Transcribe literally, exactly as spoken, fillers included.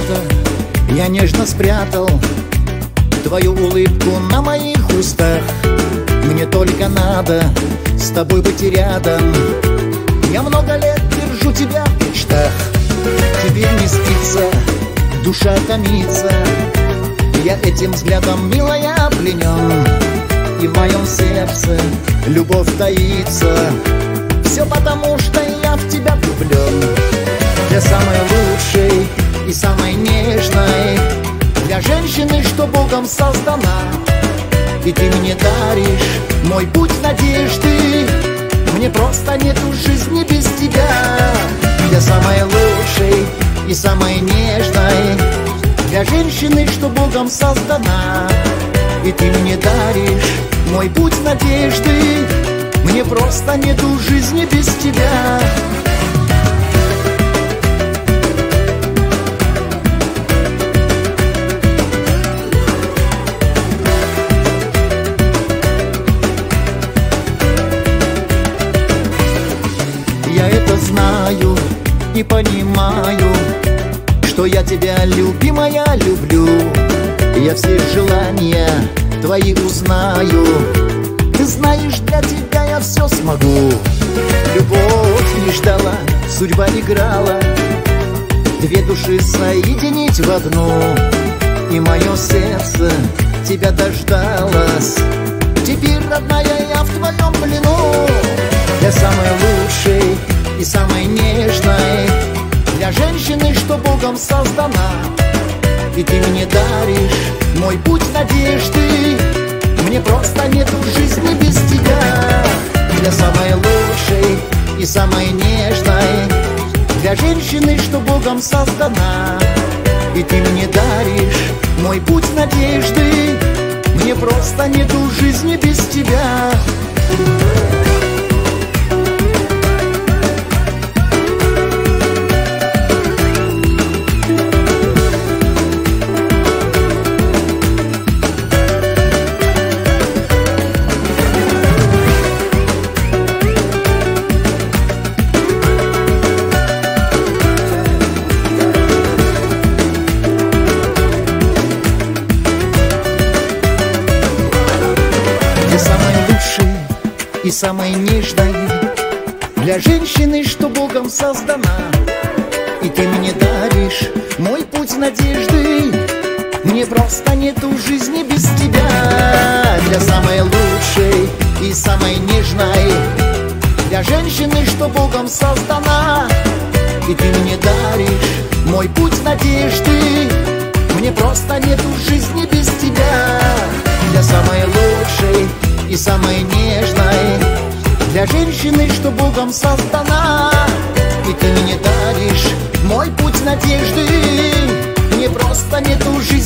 когда-то я нежно спрятал твою улыбку на моих устах. Мне только надо с тобой быть рядом. Я много лет держу тебя в мечтах. Теперь не спится, душа томится. Я этим взглядом, милая, пленен. И в моем сердце любовь таится. Все потому, что я в тебя влюблен. Для самой лучшей и самой нежной, для женщины, что Богом создана. И ты мне даришь мой путь надежды. Мне просто нету жизни без тебя. Для самой лучшей и самой нежной, для женщины, что Богом создана. И ты мне даришь мой путь надежды. Мне просто нету жизни без тебя. Я это знаю и понимаю, что я тебя, любимая, люблю. Я все желания твои узнаю. Ты знаешь, для тебя я все смогу. Любовь не ждала, судьба играла, две души соединить в одну. И мое сердце тебя дождалось. Теперь, родная, я в твоем плену. Для самой лучшей и самой нежной, для женщины, что Богом создана. И ты мне даришь мой путь надежды. Мне просто нету жизни без тебя. Для самой лучшей и самой нежной, для женщины, что Богом создана. И ты мне даришь мой путь надежды. Мне просто нету жизни без тебя. Для самой лучшей и самой нежной, для женщины, что Богом создана. И ты мне даришь мой путь надежды. Мне просто нету жизни без тебя. Для самой лучшей и самой нежной, для женщины, что Богом создана. И ты мне даришь мой путь надежды. Мне просто нету жизни без тебя. Для самой лучшей и самой нежной, для женщины, что Богом создана. И ты мне даришь мой путь надежды. Мне просто нету жизни